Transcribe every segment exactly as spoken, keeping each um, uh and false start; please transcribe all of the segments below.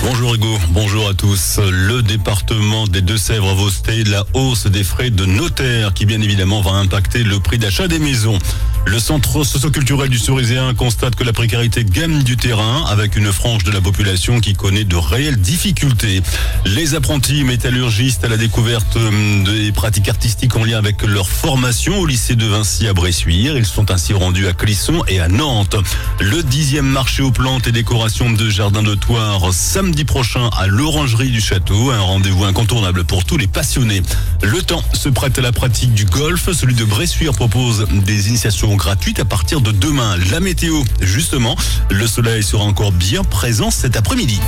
Bonjour Hugo, bonjour à tous. Le département des Deux-Sèvres va voter la hausse des frais de notaire qui bien évidemment va impacter le prix d'achat des maisons. Le centre socio-culturel du Ceriséen constate que la précarité gagne du terrain avec une frange de la population qui connaît de réelles difficultés. Les apprentis métallurgistes à la découverte des pratiques artistiques en lien avec leur formation au lycée de Vincy à Bressuire. Ils sont ainsi rendus à Clisson et à Nantes. Le dixième marché aux plantes et décorations de jardin de Thouars samedi prochain à l'Orangerie du Château. Un rendez-vous incontournable pour tous les passionnés. Le temps se prête à la pratique du golf. Celui de Bressuire propose des initiations gratuites à partir de demain. La météo, justement, le soleil sera encore bien présent cet après-midi.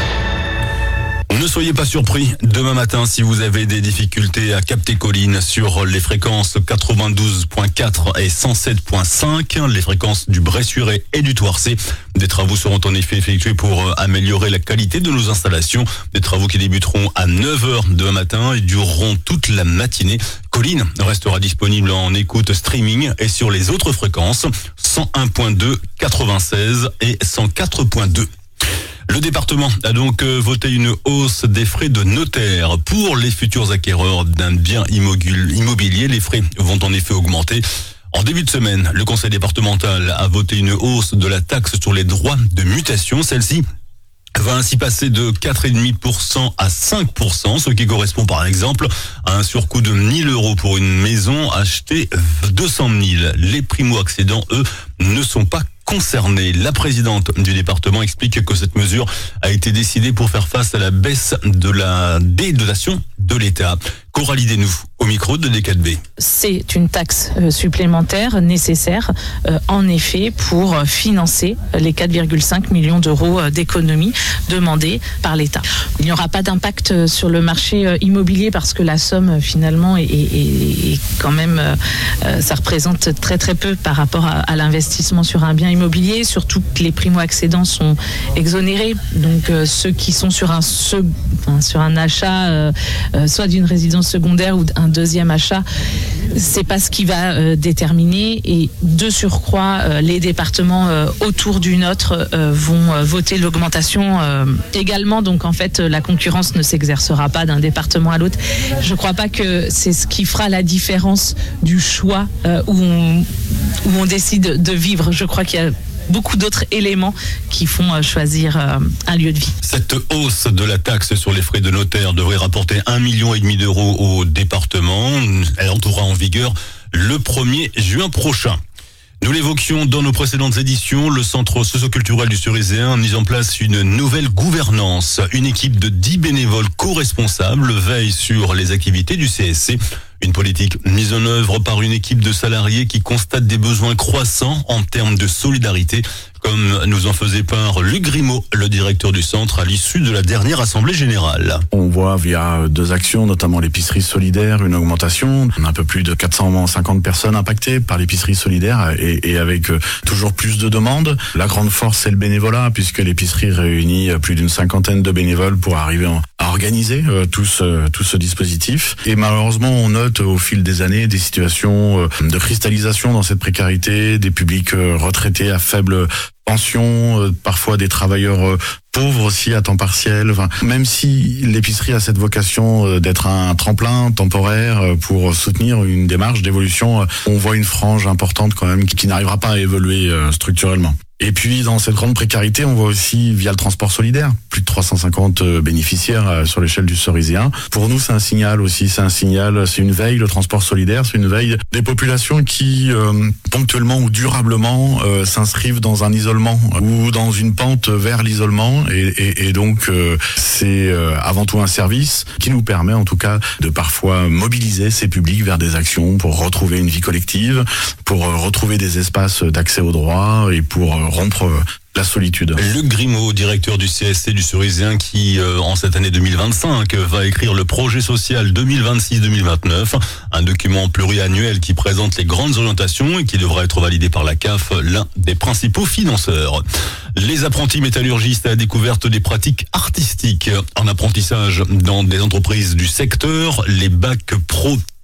Ne soyez pas surpris demain matin si vous avez des difficultés à capter Colline sur les fréquences quatre-vingt-douze virgule quatre et cent sept virgule cinq, les fréquences du Bressuirais et du Thouarçais. Des travaux seront en effet effectués pour améliorer la qualité de nos installations. Des travaux qui débuteront à neuf heures demain matin et dureront toute la matinée. Colline restera disponible en écoute streaming et sur les autres fréquences cent un virgule deux, quatre-vingt-seize et cent quatre virgule deux. Le département a donc voté une hausse des frais de notaire. Pour les futurs acquéreurs d'un bien immobilier, les frais vont en effet augmenter. En début de semaine, le conseil départemental a voté une hausse de la taxe sur les droits de mutation. Celle-ci va ainsi passer de quatre virgule cinq pour cent à cinq pour cent, ce qui correspond par exemple à un surcoût de mille euros pour une maison achetée deux cent mille. Les primo-accédants, eux, ne sont pas concernés. La présidente du département explique que cette mesure a été décidée pour faire face à la baisse de la dédotation de l'État. Coralie Desnoux, au micro de D quatre B. C'est une taxe euh, supplémentaire nécessaire, euh, en effet, pour financer les quatre virgule cinq millions d'euros euh, d'économies demandées par l'État. Il n'y aura pas d'impact sur le marché euh, immobilier parce que la somme, euh, finalement, est, est, est quand même, euh, ça représente très très peu par rapport à, à l'investissement sur un bien immobilier. Surtout que les primo-accédants sont exonérés. Donc, euh, ceux qui sont sur un, sec, enfin, sur un achat, euh, euh, soit d'une résidence secondaire ou d'un deuxième achat, c'est pas ce qui va euh, déterminer. Et de surcroît, euh, les départements euh, autour du nôtre euh, vont euh, voter l'augmentation euh, également. Donc en fait, la concurrence ne s'exercera pas d'un département à l'autre. Je crois pas que c'est ce qui fera la différence du choix euh, où on, où on décide de vivre. Je crois qu'il y a beaucoup d'autres éléments qui font choisir un lieu de vie. Cette hausse de la taxe sur les frais de notaire devrait rapporter un million et demi d'euros au département. Elle entrera en vigueur le premier juin prochain. Nous l'évoquions dans nos précédentes éditions, le centre socio-culturel du Ceriséen a mis en place une nouvelle gouvernance. Une équipe de dix bénévoles co-responsables veille sur les activités du C S C. Une politique mise en œuvre par une équipe de salariés qui constate des besoins croissants en termes de solidarité, comme nous en faisait part Luc Grimaud, le directeur du centre, à l'issue de la dernière assemblée générale. On voit via deux actions, notamment l'épicerie solidaire, une augmentation. On a un peu plus de quatre cent cinquante personnes impactées par l'épicerie solidaire et, et avec toujours plus de demandes. La grande force, c'est le bénévolat, puisque l'épicerie réunit plus d'une cinquantaine de bénévoles pour arriver en, à organiser euh, tout, ce, tout ce dispositif. Et malheureusement, on note au fil des années des situations euh, de cristallisation dans cette précarité, des publics euh, retraités à faible pension, euh, parfois des travailleurs euh, pauvres aussi à temps partiel. Enfin, même si l'épicerie a cette vocation euh, d'être un tremplin temporaire euh, pour soutenir une démarche d'évolution, euh, on voit une frange importante quand même qui, qui n'arrivera pas à évoluer euh, structurellement. Et puis, dans cette grande précarité, on voit aussi, via le transport solidaire, plus de trois cent cinquante bénéficiaires sur l'échelle du Ceriséen. Pour nous, c'est un signal aussi, c'est un signal, c'est une veille, le transport solidaire, c'est une veille des populations qui, euh, ponctuellement ou durablement, euh, s'inscrivent dans un isolement ou dans une pente vers l'isolement. Et, et, et donc, euh, c'est euh, avant tout un service qui nous permet, en tout cas, de parfois mobiliser ces publics vers des actions pour retrouver une vie collective, pour euh, retrouver des espaces d'accès aux droits et pour euh, rompre la solitude. Luc Grimaud, directeur du C S C du Ceriséen, qui euh, en cette année deux mille vingt-cinq va écrire le projet social deux mille vingt-six deux mille vingt-neuf, un document pluriannuel qui présente les grandes orientations et qui devra être validé par la C A F, l'un des principaux financeurs. Les apprentis métallurgistes à la découverte des pratiques artistiques en apprentissage dans des entreprises du secteur, les bacs pro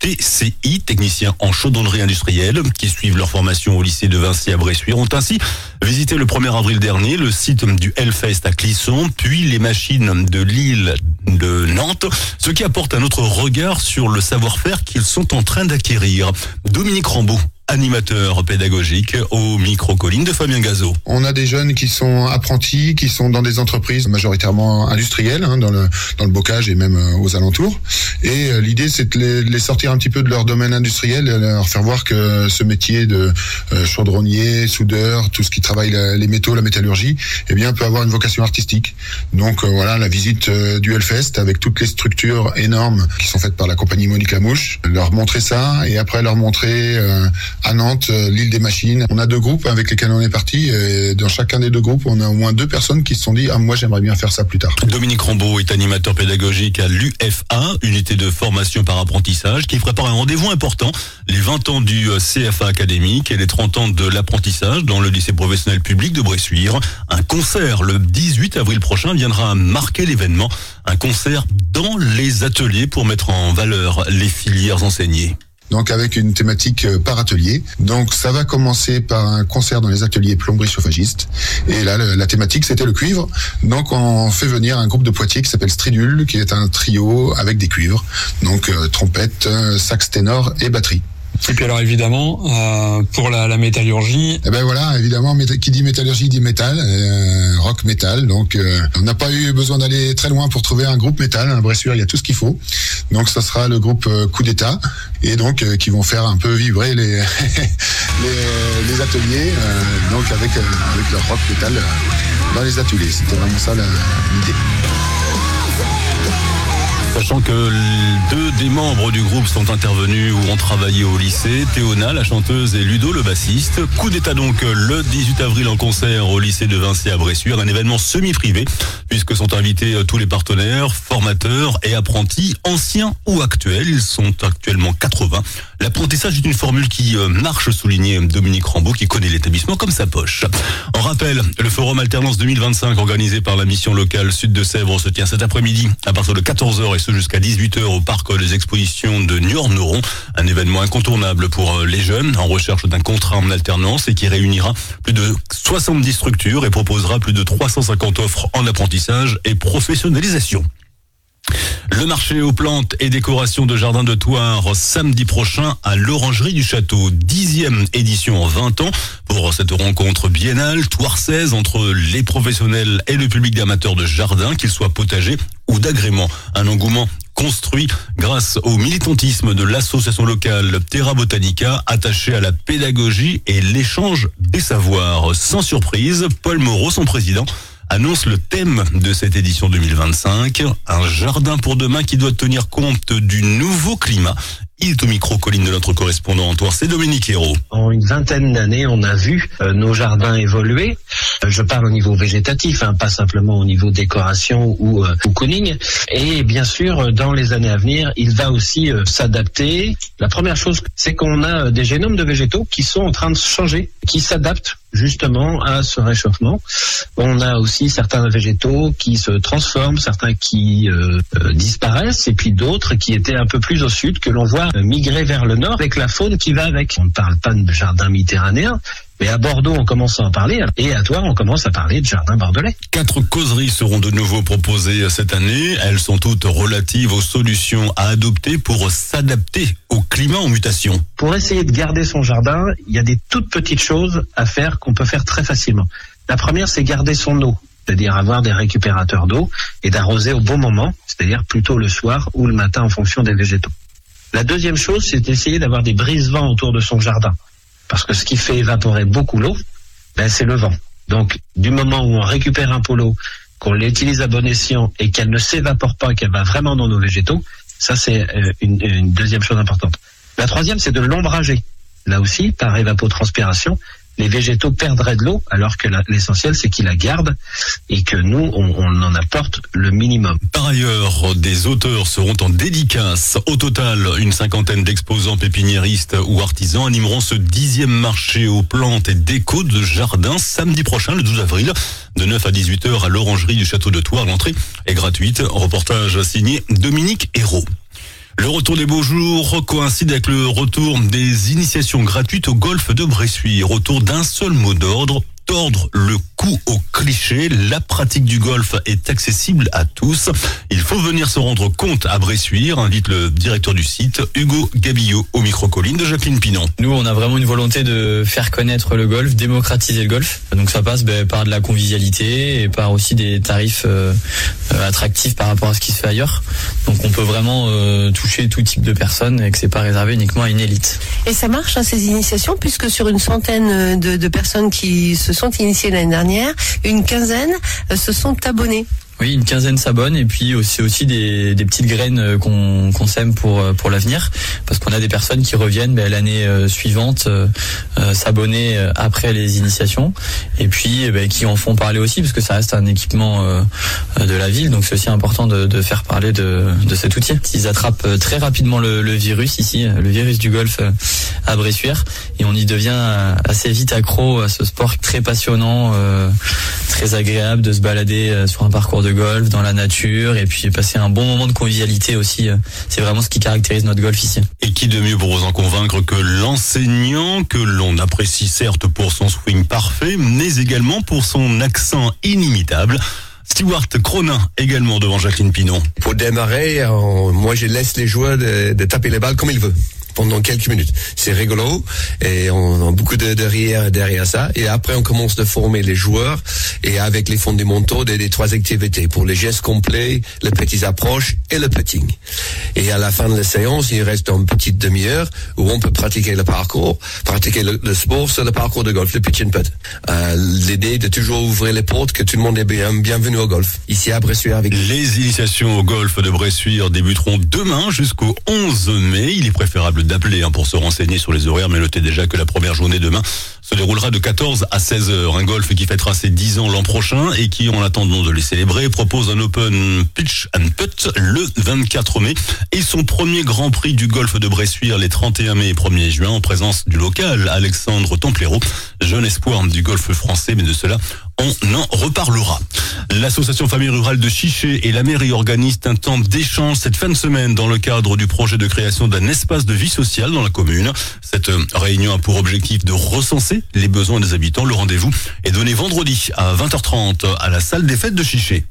T C I, techniciens en chaudronnerie industrielle, qui suivent leur formation au lycée de Vincy à Bressuire, ont ainsi visité le premier avril dernier le site du Hellfest à Clisson, puis les machines de l'île de Nantes, ce qui apporte un autre regard sur le savoir-faire qu'ils sont en train d'acquérir. Dominique Rambaud, animateur pédagogique au micro-colline de Fabien Gazot. On a des jeunes qui sont apprentis, qui sont dans des entreprises majoritairement industrielles, hein, dans le dans le bocage et même euh, aux alentours. Et euh, l'idée, c'est de les, de les sortir un petit peu de leur domaine industriel, et leur faire voir que ce métier de euh, chaudronnier, soudeur, tout ce qui travaille la, les métaux, la métallurgie, eh bien, peut avoir une vocation artistique. Donc euh, voilà, la visite euh, du Hellfest avec toutes les structures énormes qui sont faites par la compagnie Monique Lamouche, leur montrer ça et après leur montrer euh, à Nantes, l'île des machines. On a deux groupes avec lesquels on est parti. Et dans chacun des deux groupes, on a au moins deux personnes qui se sont dit « Ah, moi, j'aimerais bien faire ça plus tard ». Dominique Rambaud est animateur pédagogique à l'U F A, unité de formation par apprentissage, qui prépare un rendez-vous important, les vingt ans du C F A académique et les trente ans de l'apprentissage dans le lycée professionnel public de Bressuire. Un concert le dix-huit avril prochain viendra marquer l'événement. Un concert dans les ateliers pour mettre en valeur les filières enseignées. Donc avec une thématique par atelier. Donc ça va commencer par un concert dans les ateliers plomberie chauffagiste. Et là, le, la thématique, c'était le cuivre. Donc on fait venir un groupe de Poitiers qui s'appelle Stridule, qui est un trio avec des cuivres. Donc euh, trompette, sax ténor et batterie. Et puis alors évidemment, euh, pour la, la métallurgie... Eh ben voilà, évidemment, qui dit métallurgie dit métal, euh, rock métal. Donc euh, on n'a pas eu besoin d'aller très loin pour trouver un groupe métal. À Bressuire, il y a tout ce qu'il faut. Donc ça sera le groupe euh, Coup d'État, et donc euh, qui vont faire un peu vibrer les les, les ateliers, euh, donc avec euh, avec leur rock métal euh, dans les ateliers. C'était vraiment ça la, l'idée. Sachant que deux des membres du groupe sont intervenus ou ont travaillé au lycée, Théona, la chanteuse, et Ludo, le bassiste. Coup d'État donc le dix-huit avril en concert au lycée de Vincy à Bressuire, un événement semi-privé, puisque sont invités tous les partenaires, formateurs et apprentis, anciens ou actuels. Ils sont actuellement quatre-vingts. L'apprentissage est une formule qui marche, soulignait Dominique Rambaud, qui connaît l'établissement comme sa poche. En rappel, le forum Alternance deux mille vingt-cinq organisé par la mission locale Sud de Sèvres se tient cet après-midi à partir de quatorze heures et ce jusqu'à dix-huit heures au parc des expositions de Niort-Neuron. Un événement incontournable pour les jeunes en recherche d'un contrat en alternance et qui réunira plus de soixante-dix structures et proposera plus de trois cent cinquante offres en apprentissage et professionnalisation. Le marché aux plantes et décorations de jardin de Thouars samedi prochain à l'Orangerie du Château. Dixième édition en vingt ans pour cette rencontre biennale thouarsaise entre les professionnels et le public d'amateurs de jardin, qu'ils soient potagers ou d'agrément. Un engouement construit grâce au militantisme de l'association locale Terra Botanica, attachée à la pédagogie et l'échange des savoirs. Sans surprise, Paul Moreau, son président, annonce le thème de cette édition deux mille vingt-cinq, un jardin pour demain qui doit tenir compte du nouveau climat. Il est au micro-colline de notre correspondant en Thouars, c'est Dominique Hérault. En une vingtaine d'années, on a vu euh, nos jardins évoluer. Euh, je parle au niveau végétatif, hein, pas simplement au niveau décoration ou euh, cocooning. Et bien sûr, dans les années à venir, il va aussi euh, s'adapter. La première chose, c'est qu'on a des génomes de végétaux qui sont en train de changer, qui s'adaptent justement à ce réchauffement. On a aussi certains végétaux qui se transforment, certains qui euh, euh, disparaissent, et puis d'autres qui étaient un peu plus au sud, que l'on voit migrer vers le nord avec la faune qui va avec. On ne parle pas de jardin méditerranéen, mais à Bordeaux, on commence à en parler, et à Thouars, on commence à parler de jardin bordelais. Quatre causeries seront de nouveau proposées cette année. Elles sont toutes relatives aux solutions à adopter pour s'adapter au climat en mutation. Pour essayer de garder son jardin, il y a des toutes petites choses à faire qu'on peut faire très facilement. La première, c'est garder son eau, c'est-à-dire avoir des récupérateurs d'eau et d'arroser au bon moment, c'est-à-dire plutôt le soir ou le matin en fonction des végétaux. La deuxième chose, c'est d'essayer d'avoir des brise-vents autour de son jardin. Parce que ce qui fait évaporer beaucoup l'eau, ben, c'est le vent. Donc, du moment où on récupère un peu l'eau, qu'on l'utilise à bon escient et qu'elle ne s'évapore pas, qu'elle va vraiment dans nos végétaux, ça c'est une, une deuxième chose importante. La troisième, c'est de l'ombrager. Là aussi, par évapotranspiration, les végétaux perdraient de l'eau, alors que la, l'essentiel, c'est qu'ils la gardent et que nous, on, on en apporte le minimum. Par ailleurs, des auteurs seront en dédicace. Au total, une cinquantaine d'exposants pépiniéristes ou artisans animeront ce dixième marché aux plantes et déco de jardin samedi prochain, le douze avril, de neuf à dix-huit heures à l'Orangerie du Château de Thouars. L'entrée est gratuite. Reportage signé Dominique Hérault. Le retour des beaux jours coïncide avec le retour des initiations gratuites au golf de Bressuire. Retour d'un seul mot d'ordre, tordre le cou au cliché. La pratique du golf est accessible à tous. Il faut venir se rendre compte à Bressuire, invite le directeur du site, Hugo Gabillot, au micro-colline de Jacqueline Pinon. Nous, on a vraiment une volonté de faire connaître le golf, démocratiser le golf. Donc ça passe ben, par de la convivialité et par aussi des tarifs euh, attractifs par rapport à ce qui se fait ailleurs. Donc on peut vraiment euh, toucher tout type de personnes et que c'est pas réservé uniquement à une élite. Et ça marche, hein, ces initiations, puisque sur une centaine de, de personnes qui se sont initiées l'année dernière, une quinzaine euh, se sont abonnées. Oui, une quinzaine s'abonnent et puis c'est aussi des, des petites graines qu'on, qu'on sème pour pour l'avenir, parce qu'on a des personnes qui reviennent ben, l'année suivante euh, euh, s'abonner après les initiations et puis ben, qui en font parler aussi, parce que ça reste un équipement euh, de la ville, donc c'est aussi important de, de faire parler de, de cet outil. Ils attrapent très rapidement le, le virus ici, le virus du golf à Bressuire, et on y devient assez vite accro à ce sport très passionnant, euh, très agréable de se balader sur un parcours de golf dans la nature et puis passer un bon moment de convivialité aussi. C'est vraiment ce qui caractérise notre golf ici. Et qui de mieux pour vous en convaincre que l'enseignant, que l'on apprécie certes pour son swing parfait, mais également pour son accent inimitable. Stewart Cronin également devant Jacqueline Pinon. Pour démarrer, on, moi je laisse les joueurs de, de taper les balles comme ils veulent pendant quelques minutes. C'est rigolo et on a beaucoup de, de rire derrière ça. Et après, on commence de former les joueurs et avec les fondamentaux des, des trois activités pour les gestes complets, les petites approches et le putting. Et à la fin de la séance, il reste une petite demi-heure où on peut pratiquer le parcours, pratiquer le, le sport sur le parcours de golf, le pitch and putt. Euh, l'idée de toujours ouvrir les portes, que tout le monde est bien, bienvenu au golf. Ici à Bressuire avec les initiations au golf de Bressuire débuteront demain jusqu'au onze mai. Il est préférable d'appeler hein, pour se renseigner sur les horaires, mais notez déjà que la première journée demain se déroulera de quatorze à seize heures. Un golf qui fêtera ses dix ans l'an prochain et qui, en attendant de les célébrer, propose un Open Pitch and Putt le vingt-quatre mai et son premier Grand Prix du golf de Bressuire les trente et un mai et premier juin en présence du local Alexandre Templero, jeune espoir du golf français, mais de cela on en reparlera. L'association Famille Rurale de Chiché et la mairie organisent un temps d'échange cette fin de semaine dans le cadre du projet de création d'un espace de vie sociale dans la commune. Cette réunion a pour objectif de recenser les besoins des habitants. Le rendez-vous est donné vendredi à vingt heures trente à la salle des fêtes de Chiché.